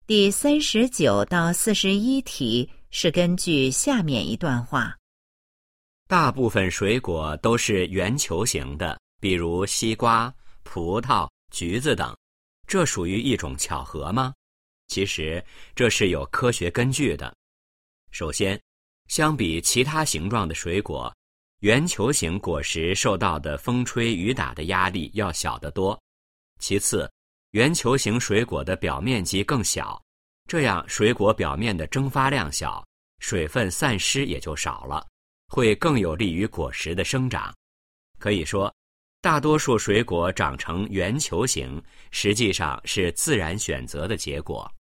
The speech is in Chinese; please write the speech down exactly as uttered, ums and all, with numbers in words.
第三十九到四十一题是根据下面一段话。 大部分水果都是圆球形的，比如西瓜、葡萄、橘子等，这属于一种巧合吗？其实这是有科学根据的。首先，相比其他形状的水果，圆球形果实受到的风吹雨打的压力要小得多。其次，圆球形水果的表面积更小，这样水果表面的蒸发量小，水分散失也就少了，会更有利于果实的生长。可以说，大多数水果长成圆球形，实际上是自然选择的结果。